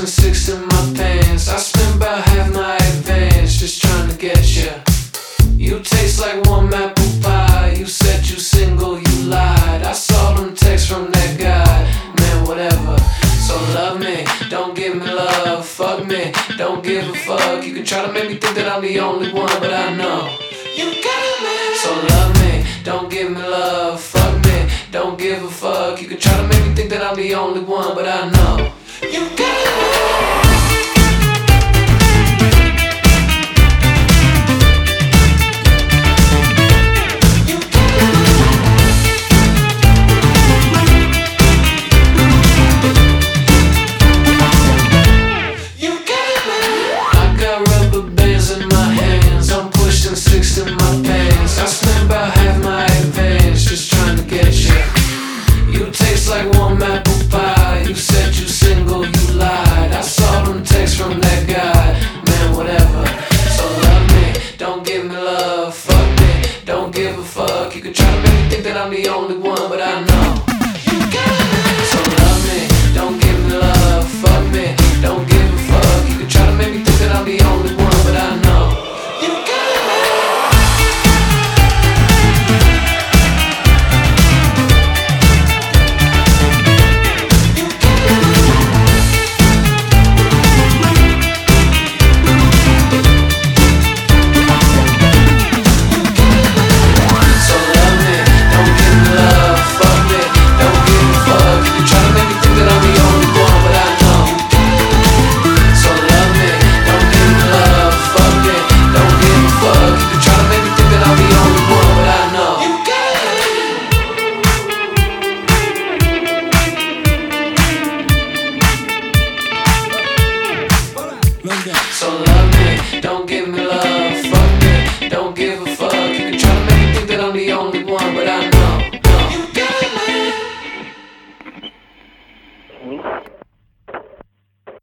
and 6 in my pants. I spent about half my advance just trying to get you. You taste like warm apple pie. You said you single, you lied. I saw them texts from that guy. Man, whatever. So love me, don't give me love. Fuck me, don't give a fuck. You can try to make me think that I'm the only one, but I know you got me. So love me, don't give me love. Fuck me, don't give a fuck. You can try to make me think that I'm the only one, but I know